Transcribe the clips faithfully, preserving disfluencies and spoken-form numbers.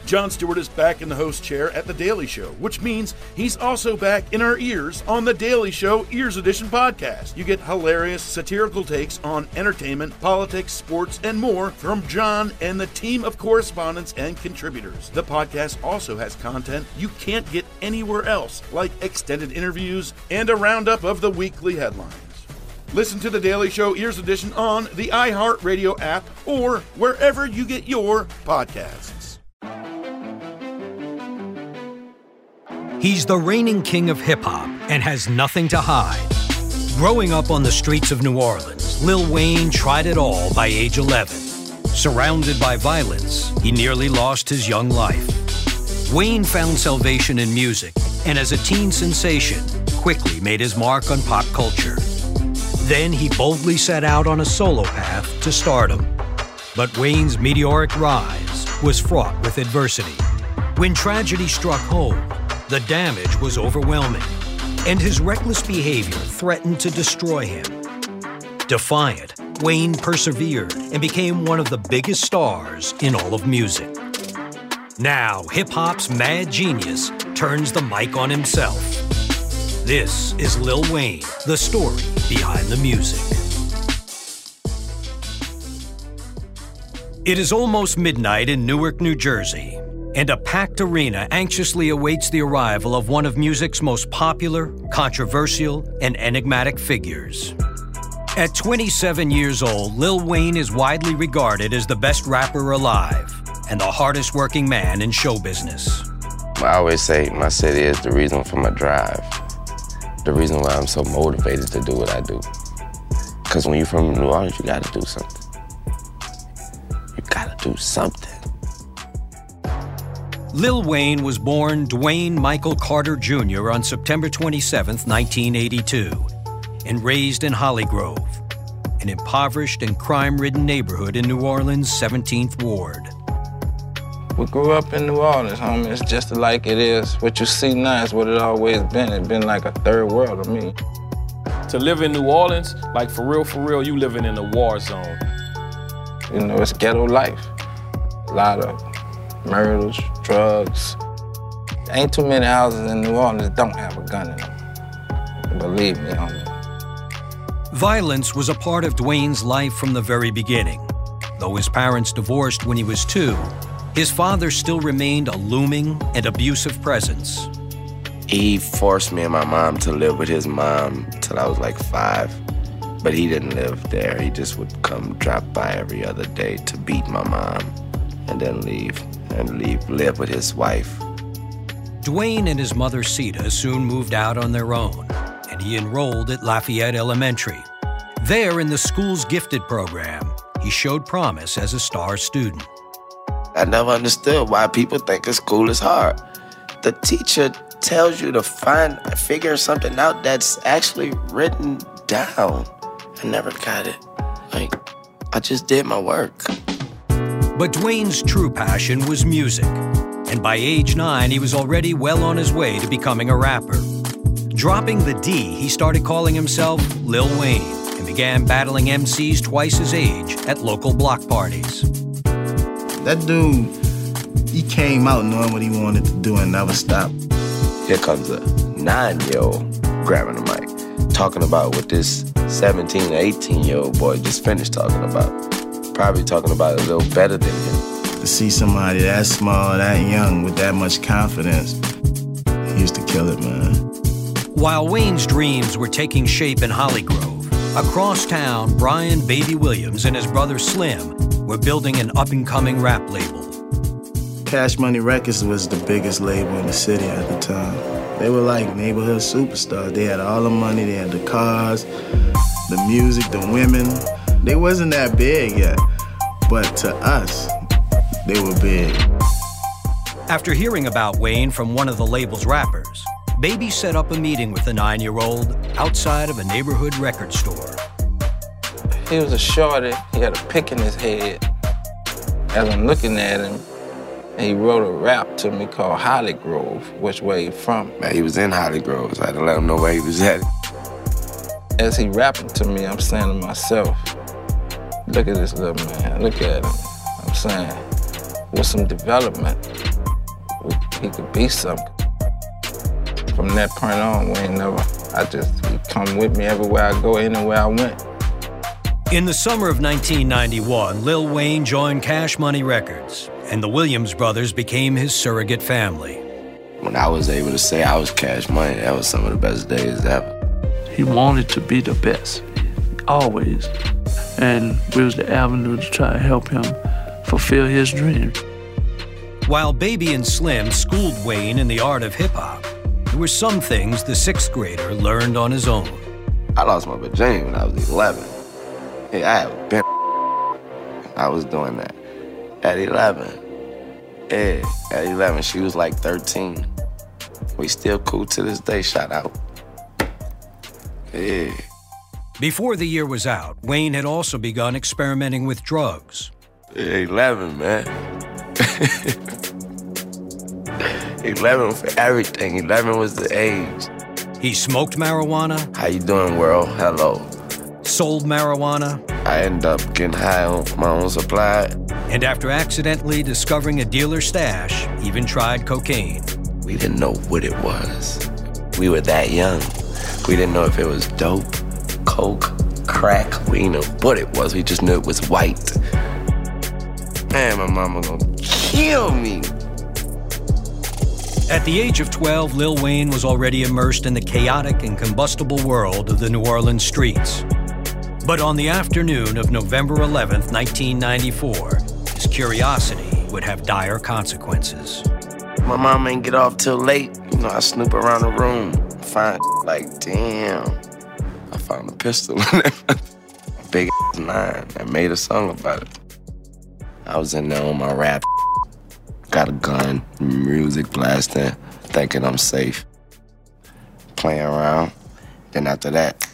Jon Stewart is back in the host chair at The Daily Show, which means he's also back in our ears on The Daily Show Ears Edition podcast. You get hilarious, satirical takes on entertainment, politics, sports, and more from Jon and the team of correspondents and contributors. The podcast also has content you can't get anywhere else, like extended interviews and a roundup of the weekly headlines. Listen to The Daily Show Ears Edition on the iHeartRadio app or wherever you get your podcasts. He's the reigning king of hip-hop and has nothing to hide. Growing up on the streets of New Orleans, Lil Wayne tried it all by age eleven. Surrounded by violence, he nearly lost his young life. Wayne found salvation in music, and as a teen sensation, quickly made his mark on pop culture. Then he boldly set out on a solo path to stardom. But Wayne's meteoric rise was fraught with adversity. When tragedy struck home, the damage was overwhelming, and his reckless behavior threatened to destroy him. Defiant, Wayne persevered and became one of the biggest stars in all of music. Now, hip-hop's mad genius turns the mic on himself. This is Lil Wayne, the story behind the music. It is almost midnight in Newark, New Jersey, and a packed arena anxiously awaits the arrival of one of music's most popular, controversial, and enigmatic figures. At twenty-seven years old, Lil Wayne is widely regarded as the best rapper alive and the hardest working man in show business. I always say my city is the reason for my drive, the reason why I'm so motivated to do what I do. Because when you're from New Orleans, you gotta do something. You gotta do something. Lil Wayne was born Dwayne Michael Carter Junior on September twenty-seventh, nineteen eighty-two, and raised in Hollygrove, an impoverished and crime-ridden neighborhood in New Orleans' seventeenth Ward. We grew up in New Orleans, homie. It's just like it is. What you see now is what it always been. It's been like a third world to me. To live in New Orleans, like for real, for real, you living in a war zone. You know, it's ghetto life. A lot of murders, drugs. Ain't too many houses in New Orleans that don't have a gun in them. Believe me, homie. Violence was a part of Dwayne's life from the very beginning. Though his parents divorced when he was two, his father still remained a looming and abusive presence. He forced me and my mom to live with his mom till I was like five. But he didn't live there. He just would come drop by every other day to beat my mom and then leave. and leave, live with his wife. Dwayne and his mother, Sita, soon moved out on their own, and he enrolled at Lafayette Elementary. There, in the school's gifted program, he showed promise as a star student. I never understood why people think a school is hard. The teacher tells you to find, figure something out that's actually written down. I never got it. Like, I just did my work. But Dwayne's true passion was music, and by age nine, he was already well on his way to becoming a rapper. Dropping the D, he started calling himself Lil Wayne and began battling M Cs twice his age at local block parties. That dude, he came out knowing what he wanted to do and never stopped. Here comes a nine-year-old grabbing the mic, talking about what this seventeen or eighteen-year-old boy just finished talking about. Probably talking about it a little better than him. To see somebody that small, that young, with that much confidence, he used to kill it, man. While Wayne's dreams were taking shape in Hollygrove, across town, Brian Baby Williams and his brother Slim were building an up-and-coming rap label. Cash Money Records was the biggest label in the city at the time. They were like neighborhood superstars. They had all the money, they had the cars, the music, the women. They wasn't that big yet, but to us, they were big. After hearing about Wayne from one of the label's rappers, Baby set up a meeting with the nine-year-old outside of a neighborhood record store. He was a shorty. He had a pick in his head. As I'm looking at him, he wrote a rap to me called Hollygrove, which where he from. Man, he was in Hollygrove, so I had to let him know where he was at. As he rapping to me, I'm saying to myself, look at this little man, look at him. I'm saying, with some development, he could be something. From that point on, we ain't never, I just, he come with me everywhere I go, anywhere I went. In the summer of nineteen ninety-one, Lil Wayne joined Cash Money Records, and the Williams brothers became his surrogate family. When I was able to say I was Cash Money, that was some of the best days ever. He wanted to be the best, always. And we was the avenue to try to help him fulfill his dreams. While Baby and Slim schooled Wayne in the art of hip-hop, there were some things the sixth grader learned on his own. I lost my virginity when I was eleven. Hey, I had been. I was doing that at eleven. Yeah, at eleven, she was like thirteen. We still cool to this day, shout out. Yeah. Before the year was out, Wayne had also begun experimenting with drugs. Yeah, eleven, man. eleven for everything. eleven was the age. He smoked marijuana. How you doing, world? Hello. Sold marijuana. I ended up getting high on my own supply. And after accidentally discovering a dealer's stash, even tried cocaine. We didn't know what it was. We were that young. We didn't know if it was dope, coke, crack. We didn't know what it was. We just knew it was white. Man, my mama gonna kill me. At the age of twelve, Lil Wayne was already immersed in the chaotic and combustible world of the New Orleans streets. But on the afternoon of November eleventh, nineteen ninety-four, his curiosity would have dire consequences. My mom ain't get off till late. You know, I snoop around the room, find like, damn, I found a pistol in there. A big nine. I made a song about it. I was in there on my rap. Got a gun, music blasting, thinking I'm safe. Playing around. Then after that,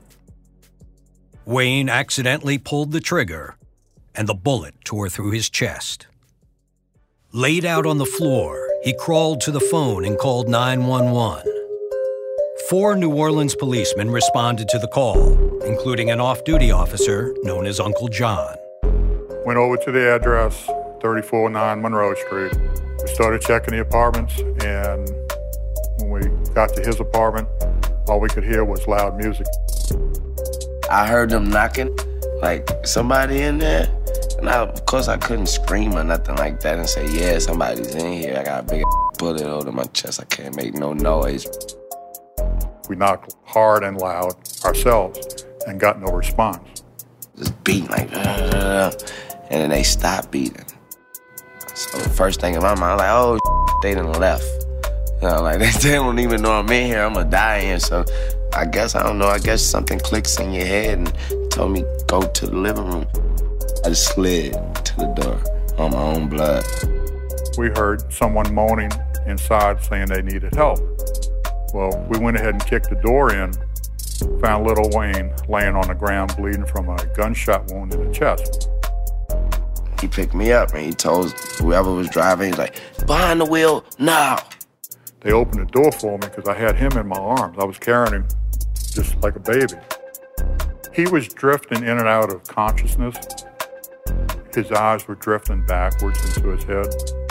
Wayne accidentally pulled the trigger, and the bullet tore through his chest. Laid out on the floor, he crawled to the phone and called nine one one. Four New Orleans policemen responded to the call, including an off-duty officer known as Uncle John. Went over to the address, thirty-four oh nine Monroe Street. We started checking the apartments, and when we got to his apartment, all we could hear was loud music. I heard them knocking, like somebody in there. And I, of course, I couldn't scream or nothing like that and say, yeah, somebody's in here. I got a big bullet over my chest. I can't make no noise. We knocked hard and loud ourselves and got no response. Just beating like, uh, and then they stopped beating. So the first thing in my mind, like, oh, they done left. You know, like, they, they don't even know I'm in here. I'm gonna die in. So I guess, I don't know, I guess something clicks in your head and told me, go to the living room. I just slid to the door on my own blood. We heard someone moaning inside saying they needed help. Well, we went ahead and kicked the door in, found Lil Wayne laying on the ground bleeding from a gunshot wound in the chest. He picked me up and he told whoever was driving, he's like, behind the wheel, now. They opened the door for me because I had him in my arms. I was carrying him just like a baby. He was drifting in and out of consciousness. His eyes were drifting backwards into his head.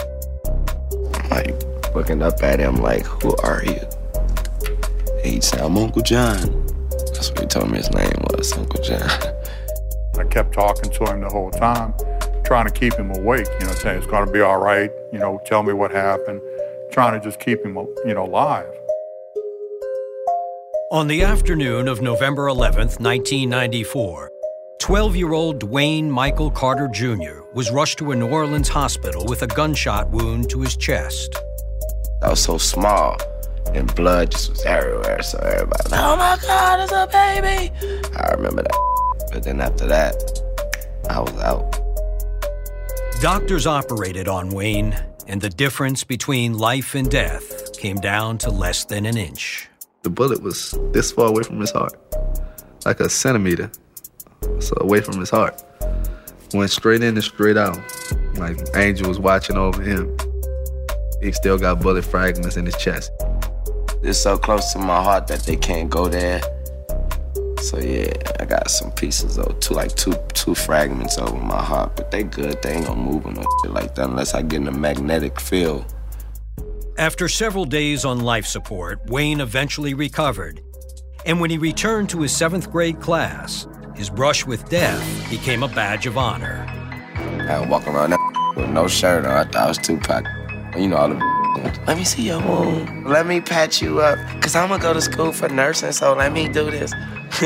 Like, looking up at him like, who are you? And he'd say, I'm Uncle John. That's what he told me his name was, Uncle John. I kept talking to him the whole time, trying to keep him awake, you know, saying it's gonna be all right, you know, tell me what happened, trying to just keep him, you know, alive. On the afternoon of November eleventh, nineteen ninety-four, twelve-year-old Dwayne Michael Carter Junior was rushed to a New Orleans hospital with a gunshot wound to his chest. I was so small, and blood just was everywhere, so everybody was like, oh my God, it's a baby! I remember that, but then after that, I was out. Doctors operated on Wayne, and the difference between life and death came down to less than an inch. The bullet was this far away from his heart, like a centimeter, so away from his heart. Went straight in and straight out, like Angel was watching over him. He still got bullet fragments in his chest. It's so close to my heart that they can't go there. So yeah, I got some pieces though, two like two two fragments over my heart, but they good. They ain't gonna move or no shit like that unless I get in a magnetic field. After several days on life support, Wayne eventually recovered. And when he returned to his seventh grade class, his brush with death became a badge of honor. I was walking around that with no shirt on. I thought I was Tupac. You know all the let me see your wound. Let me patch you up, cause I'm gonna go to school for nursing, so let me do this.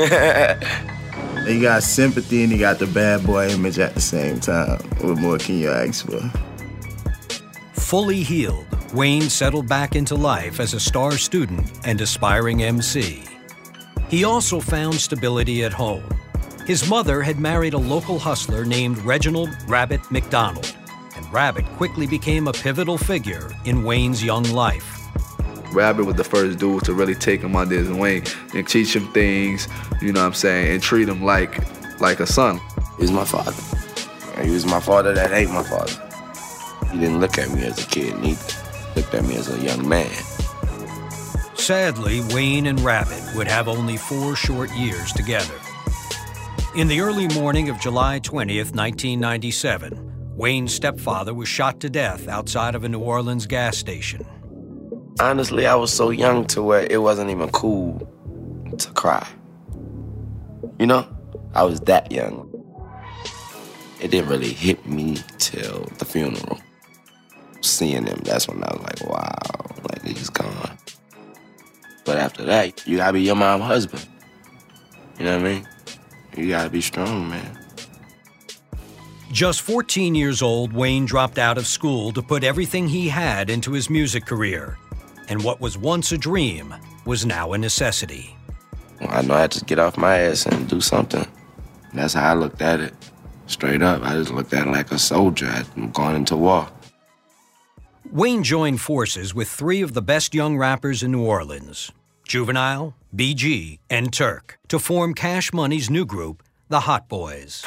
You got sympathy and you got the bad boy image at the same time. What more can you ask for? Fully healed, Wayne settled back into life as a star student and aspiring M C. He also found stability at home. His mother had married a local hustler named Reginald Rabbit McDonald, and Rabbit quickly became a pivotal figure in Wayne's young life. Rabbit was the first dude to really take him under his wing and teach him things, you know what I'm saying, and treat him like like a son. He was my father. He was my father that hate my father. He didn't look at me as a kid neither. He looked at me as a young man. Sadly, Wayne and Rabbit would have only four short years together. In the early morning of July twentieth, nineteen ninety-seven, Wayne's stepfather was shot to death outside of a New Orleans gas station. Honestly, I was so young to where it wasn't even cool to cry. You know? I was that young. It didn't really hit me till the funeral. Seeing him, that's when I was like, wow, like he's gone. But after that, you gotta be your mom's husband. You know what I mean? You gotta be strong, man. Just fourteen years old, Wayne dropped out of school to put everything he had into his music career. And what was once a dream was now a necessity. I know I had to get off my ass and do something. That's how I looked at it. Straight up, I just looked at it like a soldier. I'm going into war. Wayne joined forces with three of the best young rappers in New Orleans, Juvenile, B G, and Turk, to form Cash Money's new group, the Hot Boys.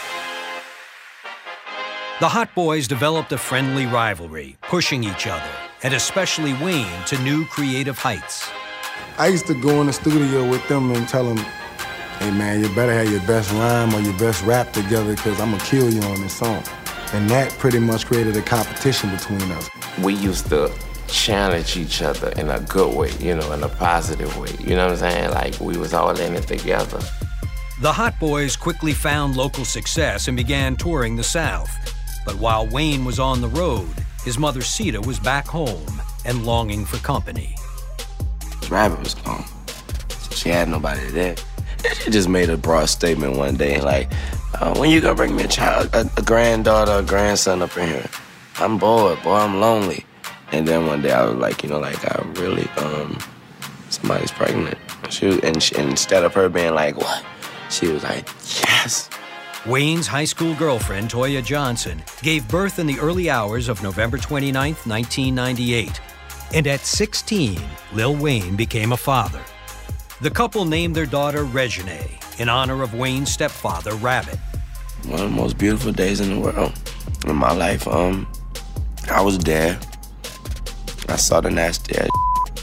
The Hot Boys developed a friendly rivalry, pushing each other, and especially Wayne, to new creative heights. I used to go in the studio with them and tell them, hey man, you better have your best rhyme or your best rap together because I'm gonna kill you on this song. And that pretty much created a competition between us. We used to challenge each other in a good way, you know, in a positive way. You know what I'm saying? Like we was all in it together. The Hot Boys quickly found local success and began touring the South. But while Wayne was on the road, his mother Sita was back home and longing for company. Rabbit was gone, so she had nobody there. She just made a broad statement one day, like, uh, when you gonna bring me a child, a, a granddaughter, a grandson up in here? I'm bored, boy, I'm lonely. And then one day I was like, you know, like, I really, um, somebody's pregnant. She was, and, she, and instead of her being like, what? She was like, yes. Wayne's high school girlfriend, Toya Johnson, gave birth in the early hours of November twenty-ninth, nineteen ninety-eight. And at sixteen, Lil Wayne became a father. The couple named their daughter Reginae in honor of Wayne's stepfather, Rabbit. One of the most beautiful days in the world. In my life, um, I was there. I saw the nasty ass.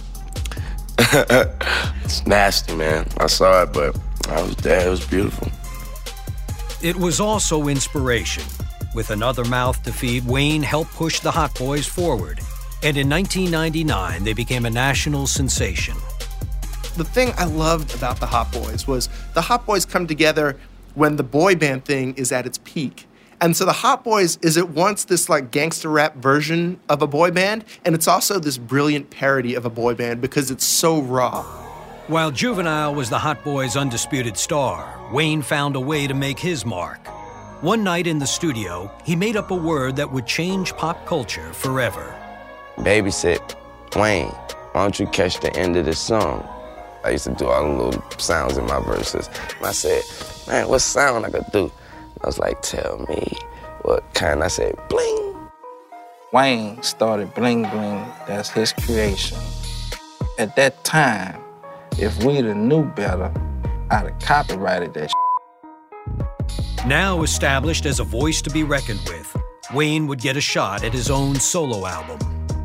It's nasty, man. I saw it, but I was there. It was beautiful. It was also inspiration. With another mouth to feed, Wayne helped push the Hot Boys forward. And in nineteen ninety-nine, they became a national sensation. The thing I loved about the Hot Boys was the Hot Boys come together when the boy band thing is at its peak. And so the Hot Boys is at once this like gangster rap version of a boy band, and it's also this brilliant parody of a boy band because it's so raw. While Juvenile was the Hot Boys' undisputed star, Wayne found a way to make his mark. One night in the studio, he made up a word that would change pop culture forever. Baby said, Wayne, why don't you catch the end of this song? I used to do all the little sounds in my verses. And I said, man, what sound I could do? I was like, tell me what kind. I said, bling. Wayne started Bling Bling. That's his creation. At that time, if we'd have knew better, I'd have copyrighted that shit. Now established as a voice to be reckoned with, Wayne would get a shot at his own solo album. The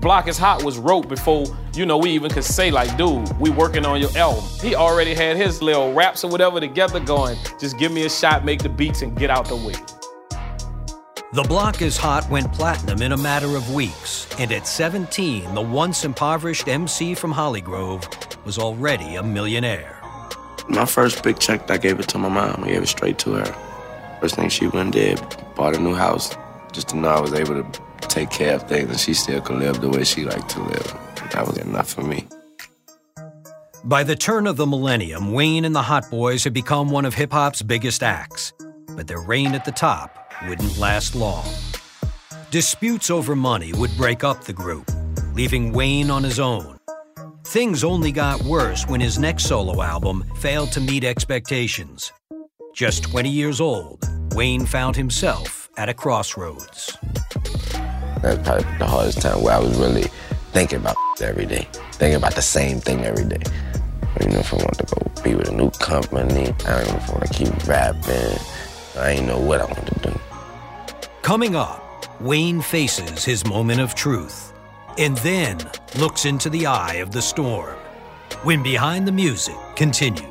Block is Hot was wrote before, you know, we even could say like, dude, we working on your album. He already had his little raps or whatever together going. Just give me a shot, make the beats, and get out the way. The Block is Hot went platinum in a matter of weeks, and at seventeen, the once impoverished M C from Hollygrove was already a millionaire. My first big check, I gave it to my mom. I gave it straight to her. First thing she went and did, bought a new house, just to know I was able to take care of things and she still could live the way she liked to live. That was enough for me. By the turn of the millennium, Wayne and the Hot Boys had become one of hip-hop's biggest acts, but their reign at the top wouldn't last long. Disputes over money would break up the group, leaving Wayne on his own. Things only got worse when his next solo album failed to meet expectations. Just twenty years old, Wayne found himself at a crossroads. That's probably the hardest time where I was really thinking about every day, thinking about the same thing every day. You know, if I want to go be with a new company, I don't know if I want to keep rapping. I ain't know what I want to do. Coming up, Wayne faces his moment of truth and then looks into the eye of the storm when Behind the Music continues.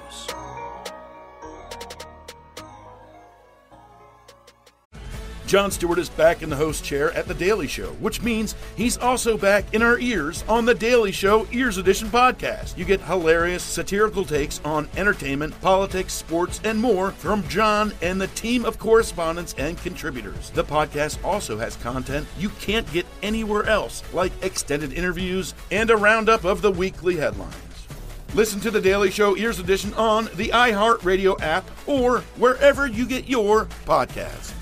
Jon Stewart is back in the host chair at The Daily Show, which means he's also back in our ears on The Daily Show Ears Edition podcast. You get hilarious, satirical takes on entertainment, politics, sports, and more from Jon and the team of correspondents and contributors. The podcast also has content you can't get anywhere else, like extended interviews and a roundup of the weekly headlines. Listen to The Daily Show Ears Edition on the iHeartRadio app or wherever you get your podcasts.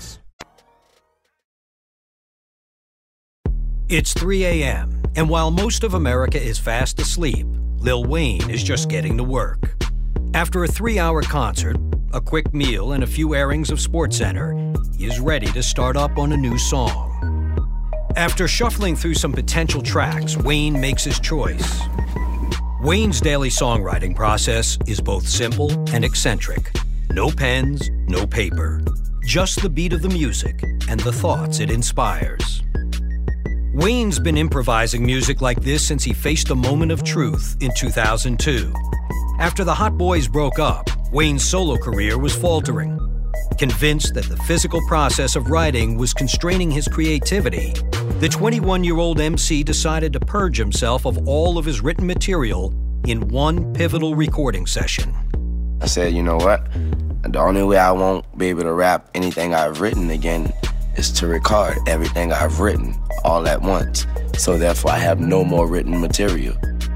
It's three a.m., and while most of America is fast asleep, Lil Wayne is just getting to work. After a three-hour concert, a quick meal, and a few airings of SportsCenter, he is ready to start up on a new song. After shuffling through some potential tracks, Wayne makes his choice. Wayne's daily songwriting process is both simple and eccentric. No pens, no paper. Just the beat of the music and the thoughts it inspires. Wayne's been improvising music like this since he faced a moment of truth in two thousand two. After the Hot Boys broke up, Wayne's solo career was faltering. Convinced that the physical process of writing was constraining his creativity, the twenty-one-year-old M C decided to purge himself of all of his written material in one pivotal recording session. I said, you know what? The only way I won't be able to rap anything I've written again is to record everything I've written all at once. So therefore I have no more written material.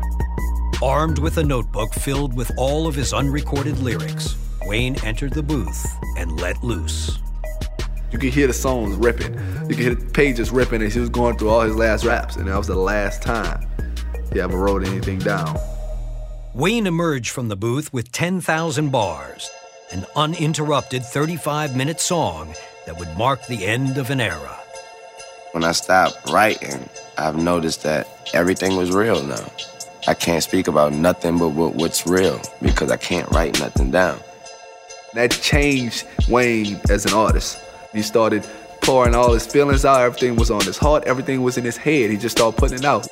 Armed with a notebook filled with all of his unrecorded lyrics, Wayne entered the booth and let loose. You could hear the songs ripping. You could hear the pages ripping as he was going through all his last raps, and that was the last time he ever wrote anything down. Wayne emerged from the booth with ten thousand bars, an uninterrupted thirty-five minute song that would mark the end of an era. When I stopped writing, I've noticed that everything was real now. I can't speak about nothing but what's real because I can't write nothing down. That changed Wayne as an artist. He started pouring all his feelings out. Everything was on his heart. Everything was in his head. He just started putting it out.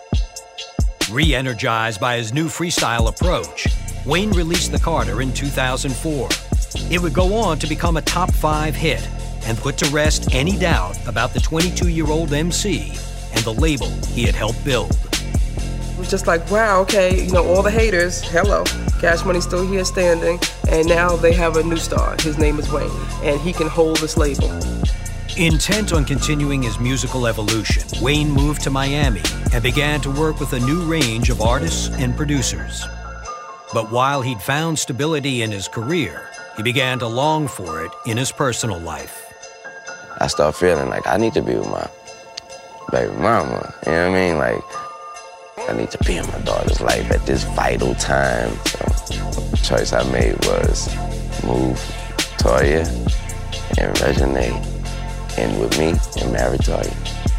Re-energized by his new freestyle approach, Wayne released The Carter in two thousand four. It would go on to become a top five hit and put to rest any doubt about the twenty-two-year-old M C and the label he had helped build. It was just like, wow, okay, you know, all the haters, hello, Cash Money's still here standing, and now they have a new star. His name is Wayne, and he can hold this label. Intent on continuing his musical evolution, Wayne moved to Miami and began to work with a new range of artists and producers. But while he'd found stability in his career, he began to long for it in his personal life. I started feeling like I need to be with my baby mama, you know what I mean? Like, I need to be in my daughter's life at this vital time. So the choice I made was move Toya and Reginae in with me and marry Toya.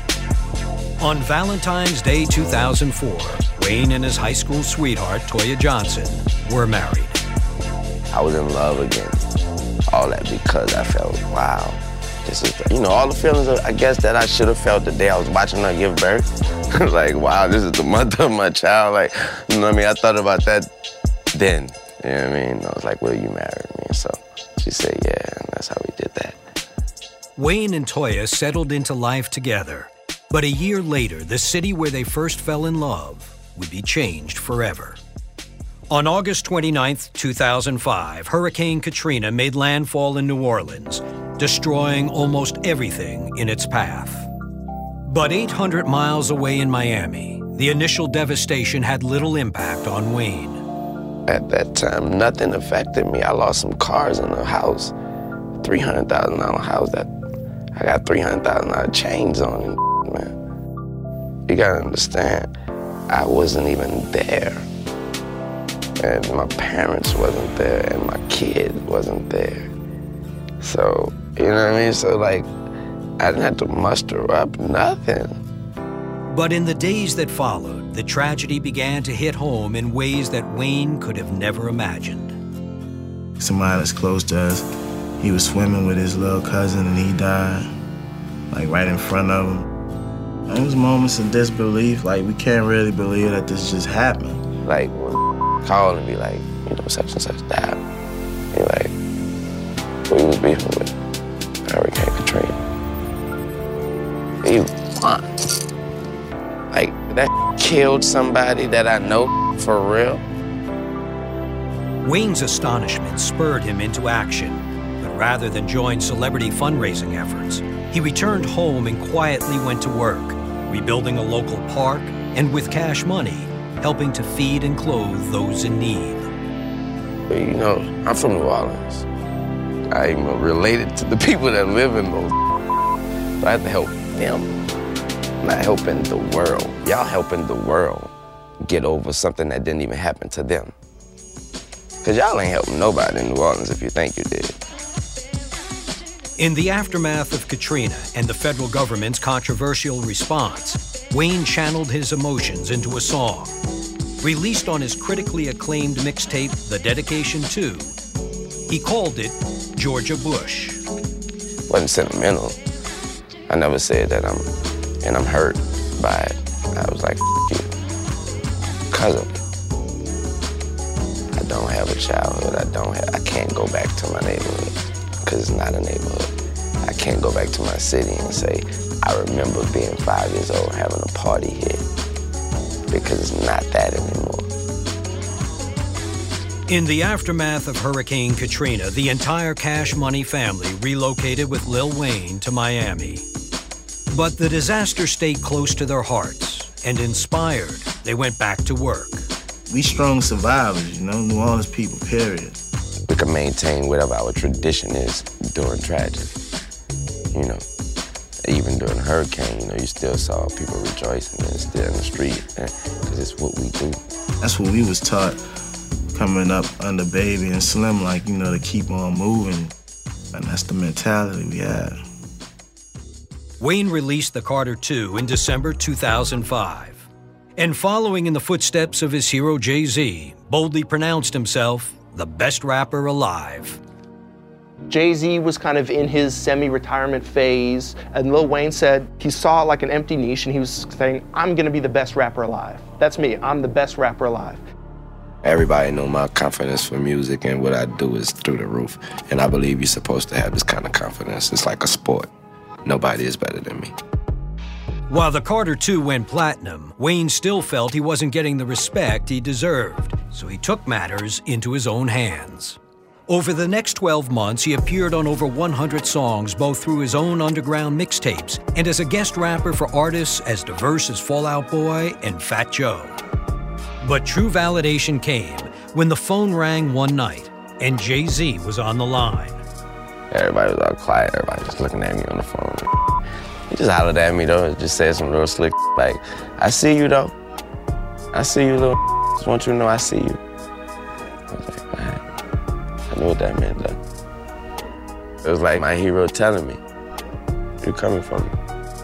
On Valentine's Day two thousand four, Wayne and his high school sweetheart, Toya Johnson, were married. I was in love again. All that because I felt, wow, this is, the, you know, all the feelings, of, I guess, that I should have felt the day I was watching her give birth. Like, wow, this is the mother of my child. Like, you know what I mean? I thought about that then. You know what I mean? I was like, will you marry me? So she said, yeah, and that's how we did that. Wayne and Toya settled into life together. But a year later, the city where they first fell in love would be changed forever. On August twenty-ninth, two thousand five, Hurricane Katrina made landfall in New Orleans, destroying almost everything in its path. But eight hundred miles away in Miami, the initial devastation had little impact on Wayne. At that time, nothing affected me. I lost some cars in a house, three hundred thousand dollars house that I got three hundred thousand dollars chains on it, man. You gotta understand, I wasn't even there. And my parents wasn't there, and my kid wasn't there. So, you know what I mean? So, like, I didn't have to muster up nothing. But in the days that followed, the tragedy began to hit home in ways that Wayne could have never imagined. Somebody that's close to us, he was swimming with his little cousin and he died, like right in front of him. And it was moments of disbelief, like we can't really believe that this just happened. Like when call and be like, you know, such and such died. You're like, who you was beefing with? Hurricane Katrina. You what? Like, that killed somebody that I know for real? Wayne's astonishment spurred him into action, but rather than join celebrity fundraising efforts, he returned home and quietly went to work, rebuilding a local park and with cash money, helping to feed and clothe those in need. You know, I'm from New Orleans. I'm related to the people that live in those. So I have to help them, not helping the world. Y'all helping the world get over something that didn't even happen to them. Because y'all ain't helping nobody in New Orleans if you think you did. In the aftermath of Katrina and the federal government's controversial response, Wayne channeled his emotions into a song. Released on his critically acclaimed mixtape, The Dedication To, he called it Georgia Bush. Wasn't sentimental. I never said that I'm, and I'm hurt by it. I was like, you, because of it. I don't have a childhood. I don't have, I can't go back to my neighborhood because it's not a neighborhood. I can't go back to my city and say, I remember being five years old and having a party here, because it's not that anymore. In the aftermath of Hurricane Katrina, the entire Cash Money family relocated with Lil Wayne to Miami. But the disaster stayed close to their hearts, and inspired, they went back to work. We strong survivors, you know, New Orleans people, period. We can maintain whatever our tradition is during tragedy, you know. Even during a hurricane, you know, you still saw people rejoicing and still in the street, because it's what we do. That's what we was taught coming up under Baby and Slim, like, you know, to keep on moving. And that's the mentality we had. Wayne released The Carter Two in December two thousand five. And following in the footsteps of his hero Jay-Z, boldly pronounced himself the best rapper alive. Jay-Z was kind of in his semi-retirement phase, and Lil Wayne said he saw like an empty niche, and he was saying, I'm gonna be the best rapper alive. That's me, I'm the best rapper alive. Everybody know my confidence for music, and what I do is through the roof. And I believe you're supposed to have this kind of confidence. It's like a sport. Nobody is better than me. While The Carter Two went platinum, Wayne still felt he wasn't getting the respect he deserved, so he took matters into his own hands. Over the next twelve months, he appeared on over one hundred songs, both through his own underground mixtapes and as a guest rapper for artists as diverse as Fall Out Boy and Fat Joe. But true validation came when the phone rang one night and Jay-Z was on the line. Everybody was all quiet, everybody just looking at me on the phone. He just hollered at me though, just said some real slick like, I see you though. I see you, little. Just want you to know I see you. I was like, all right. I knew what that meant, though. It was like my hero telling me, you're coming for me.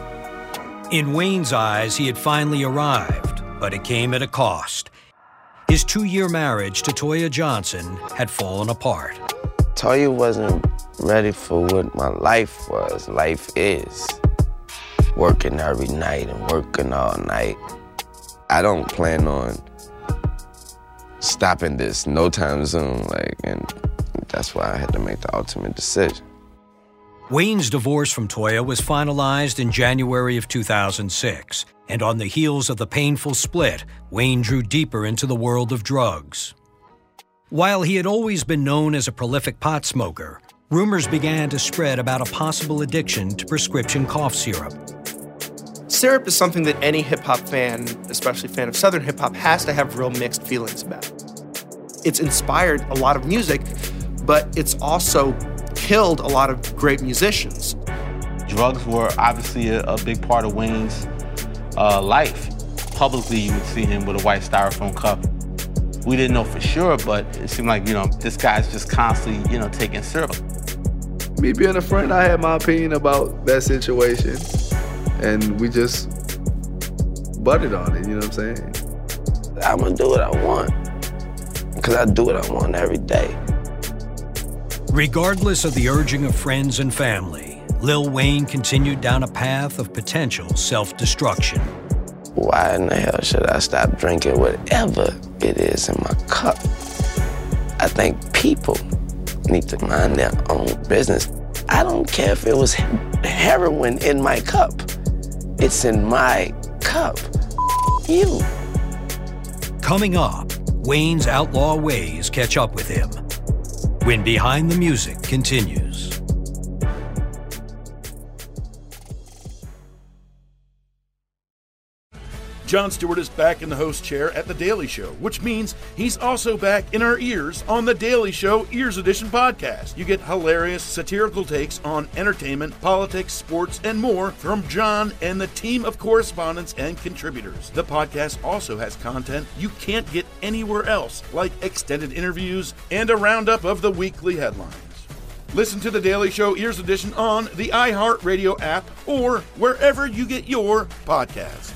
In Wayne's eyes, he had finally arrived, but it came at a cost. His two-year marriage to Toya Johnson had fallen apart. Toya wasn't ready for what my life was, life is. Working every night and working all night. I don't plan on stopping this no time soon, like, and that's why I had to make the ultimate decision. Wayne's divorce from Toya was finalized in January of two thousand six, and on the heels of the painful split, Wayne drew deeper into the world of drugs. While he had always been known as a prolific pot smoker, rumors began to spread about a possible addiction to prescription cough syrup. Syrup is something that any hip-hop fan, especially fan of Southern hip-hop, has to have real mixed feelings about. It's inspired a lot of music, but it's also killed a lot of great musicians. Drugs were obviously a, a big part of Wayne's uh, life. Publicly, you would see him with a white styrofoam cup. We didn't know for sure, but it seemed like, you know, this guy's just constantly, you know, taking syrup. Me being a friend, I had my opinion about that situation, and we just butted on it, you know what I'm saying? I'm gonna do what I want, because I do what I want every day. Regardless of the urging of friends and family, Lil Wayne continued down a path of potential self-destruction. Why in the hell should I stop drinking whatever it is in my cup? I think people need to mind their own business. I don't care if it was heroin in my cup. It's in my cup. You. Coming up, Wayne's outlaw ways catch up with him. When Behind the Music continues. Jon Stewart is back in the host chair at The Daily Show, which means he's also back in our ears on The Daily Show Ears Edition podcast. You get hilarious satirical takes on entertainment, politics, sports, and more from Jon and the team of correspondents and contributors. The podcast also has content you can't get anywhere else, like extended interviews and a roundup of the weekly headlines. Listen to The Daily Show Ears Edition on the iHeartRadio app or wherever you get your podcasts.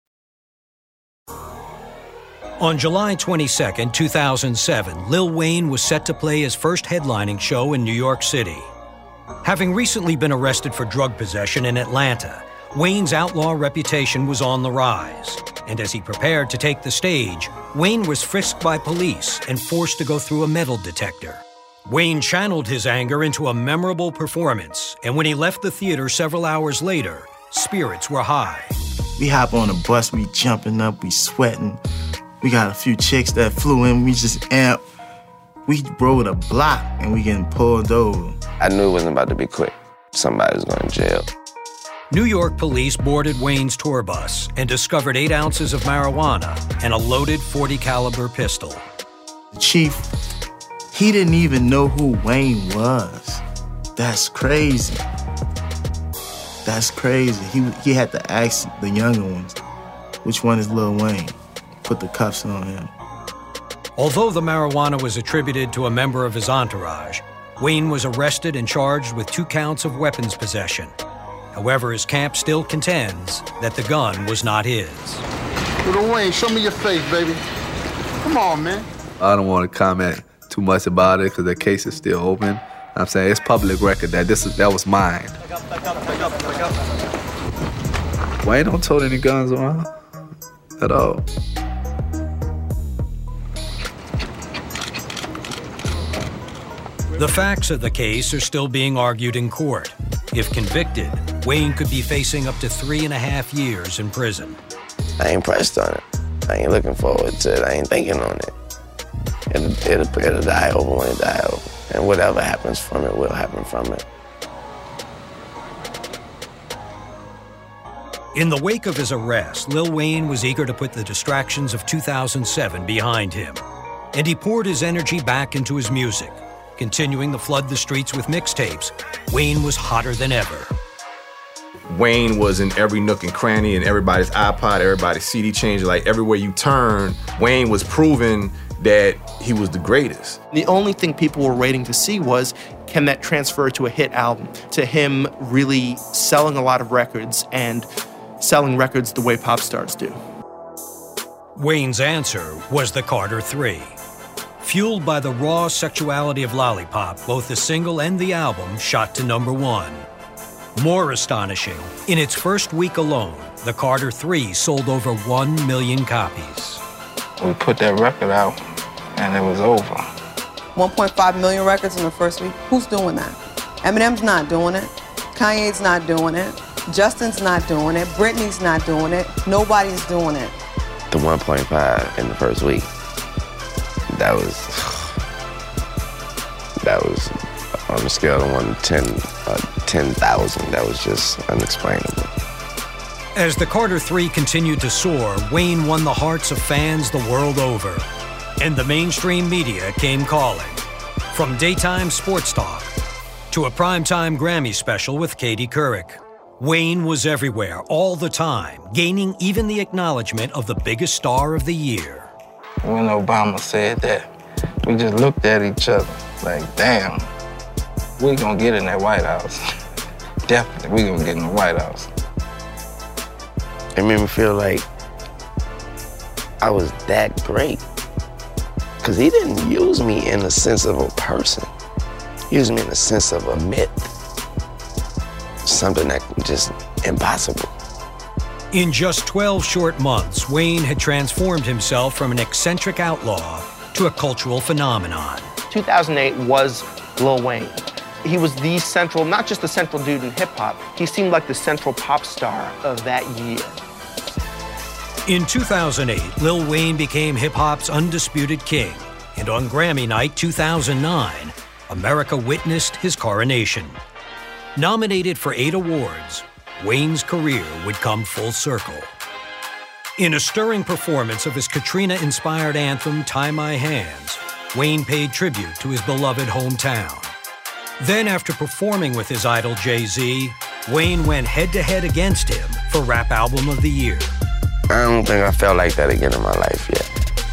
On July twenty-second, two thousand seven, Lil Wayne was set to play his first headlining show in New York City. Having recently been arrested for drug possession in Atlanta, Wayne's outlaw reputation was on the rise. And as he prepared to take the stage, Wayne was frisked by police and forced to go through a metal detector. Wayne channeled his anger into a memorable performance, and when he left the theater several hours later, spirits were high. We hop on a bus, we jumping up, we sweating. We got a few chicks that flew in, we just amp. We rode a block and we getting pulled over. I knew it wasn't about to be quick. Somebody was going to jail. New York police boarded Wayne's tour bus and discovered eight ounces of marijuana and a loaded forty caliber pistol. The chief, he didn't even know who Wayne was. That's crazy. That's crazy. He, he had to ask the younger ones, which one is Lil Wayne? Put the cuffs on him. Although the marijuana was attributed to a member of his entourage, Wayne was arrested and charged with two counts of weapons possession. However, his camp still contends that the gun was not his. Lil Wayne, show me your face, baby. Come on, man. I don't want to comment too much about it because the case is still open. I'm saying it's public record that this is that was mine. Back up, back up, back up, back up. Wayne don't tote any guns around at all. The facts of the case are still being argued in court. If convicted, Wayne could be facing up to three and a half years in prison. I ain't pressed on it. I ain't looking forward to it. I ain't thinking on it. It'll, it'll, it'll die over when it die over. And whatever happens from it will happen from it. In the wake of his arrest, Lil Wayne was eager to put the distractions of two thousand seven behind him. And he poured his energy back into his music. Continuing to flood the streets with mixtapes, Wayne was hotter than ever. Wayne was in every nook and cranny, in everybody's iPod, everybody's C D changer. Like everywhere you turn, Wayne was proving that he was the greatest. The only thing people were waiting to see was, can that transfer to a hit album? To him really selling a lot of records and selling records the way pop stars do. Wayne's answer was the Carter three. Fueled by the raw sexuality of Lollipop, both the single and the album shot to number one. More astonishing, in its first week alone, the Carter three sold over one million copies. We put that record out, and it was over. one point five million records in the first week? Who's doing that? Eminem's not doing it. Kanye's not doing it. Justin's not doing it. Britney's not doing it. Nobody's doing it. The one point five in the first week, that was, that was on a scale of one to ten, uh, ten thousand, that was just unexplainable. As the Carter three continued to soar, Wayne won the hearts of fans the world over. And the mainstream media came calling. From daytime sports talk to a primetime Grammy special with Katie Couric, Wayne was everywhere, all the time, gaining even the acknowledgement of the biggest star of the year. When Obama said that, we just looked at each other like, damn, we gonna get in that White House. Definitely, we gonna get in the White House. It made me feel like I was that great. Because he didn't use me in the sense of a person. He used me in the sense of a myth. Something that just impossible. In just twelve short months, Wayne had transformed himself from an eccentric outlaw to a cultural phenomenon. two thousand eight was Lil Wayne. He was the central, not just the central dude in hip-hop, he seemed like the central pop star of that year. In two thousand eight, Lil Wayne became hip-hop's undisputed king, and on Grammy Night two thousand nine, America witnessed his coronation. Nominated for eight awards, Wayne's career would come full circle. In a stirring performance of his Katrina-inspired anthem, Tie My Hands, Wayne paid tribute to his beloved hometown. Then, after performing with his idol Jay-Z, Wayne went head-to-head against him for Rap Album of the Year. I don't think I felt like that again in my life yet.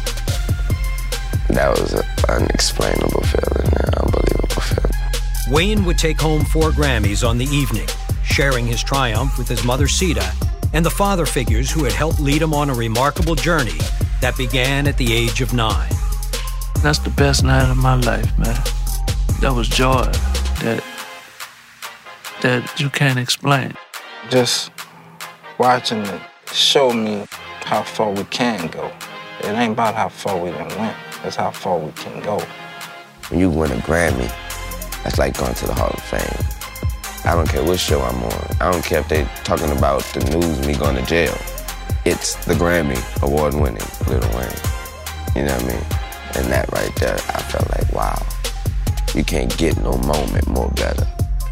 That was an unexplainable feeling, an unbelievable feeling. Wayne would take home four Grammys on the evening, sharing his triumph with his mother Sita and the father figures who had helped lead him on a remarkable journey that began at the age of nine. That's the best night of my life, man. That was joy that, that you can't explain. Just watching it showed me how far we can go. It ain't about how far we done went, it's how far we can go. When you win a Grammy, that's like going to the Hall of Fame. I don't care what show I'm on. I don't care if they're talking about the news of me going to jail. It's the Grammy award-winning Lil Wayne. You know what I mean? And that right there, I felt like, wow, you can't get no moment more better.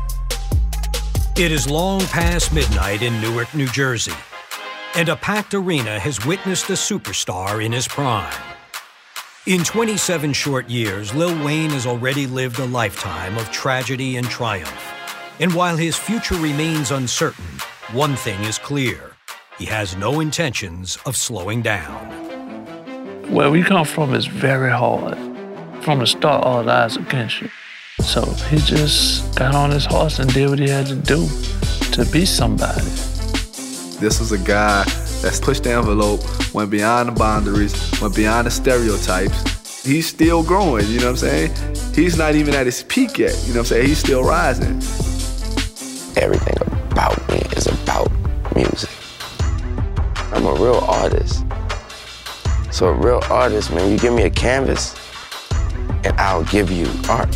It is long past midnight in Newark, New Jersey, and a packed arena has witnessed a superstar in his prime. In twenty-seven short years, Lil Wayne has already lived a lifetime of tragedy and triumph. And while his future remains uncertain, one thing is clear. He has no intentions of slowing down. Where we come from is very hard. From the start, all eyes against you. So he just got on his horse and did what he had to do to be somebody. This was a guy that's pushed the envelope, went beyond the boundaries, went beyond the stereotypes. He's still growing, you know what I'm saying? He's not even at his peak yet, you know what I'm saying? He's still rising. Everything about me is about music. I'm a real artist. So a real artist, man, you give me a canvas and I'll give you art.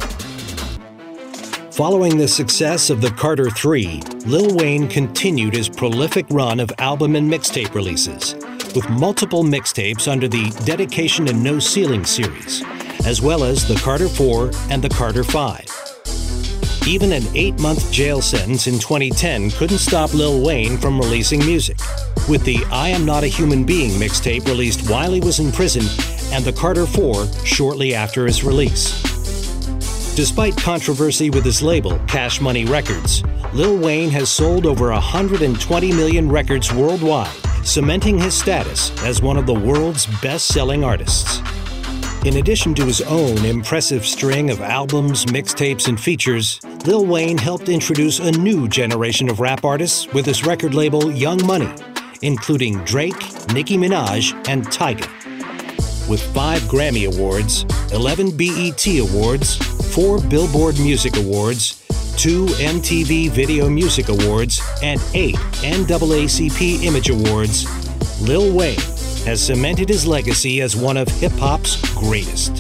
Following the success of the Carter three, Lil Wayne continued his prolific run of album and mixtape releases, with multiple mixtapes under the Dedication and No Ceiling series, as well as the Carter four and the Carter five. Even an eight-month jail sentence in twenty ten couldn't stop Lil Wayne from releasing music, with the I Am Not a Human Being mixtape released while he was in prison and the Carter four shortly after his release. Despite controversy with his label, Cash Money Records, Lil Wayne has sold over one hundred twenty million records worldwide, cementing his status as one of the world's best-selling artists. In addition to his own impressive string of albums, mixtapes, and features, Lil Wayne helped introduce a new generation of rap artists with his record label Young Money, including Drake, Nicki Minaj, and Tyga. with five Grammy Awards, eleven B E T Awards, four Billboard Music Awards, two M T V Video Music Awards, and eight N double A C P Image Awards, Lil Wayne has cemented his legacy as one of hip-hop's greatest.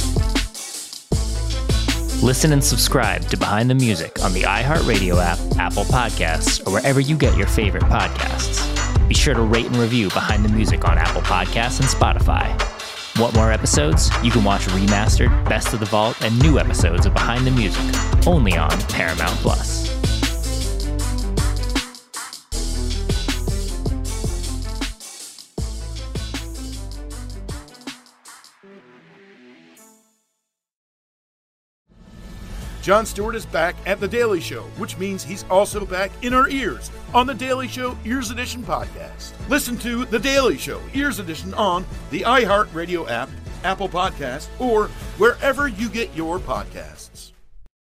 Listen and subscribe to Behind the Music on the iHeartRadio app, Apple Podcasts, or wherever you get your favorite podcasts. Be sure to rate and review Behind the Music on Apple Podcasts and Spotify. Want more episodes? You can watch remastered, Best of the Vault, and new episodes of Behind the Music, only on Paramount Plus. Jon Stewart is back at The Daily Show, which means he's also back in our ears on The Daily Show Ears Edition podcast. Listen to The Daily Show Ears Edition on the iHeartRadio app, Apple Podcasts, or wherever you get your podcasts.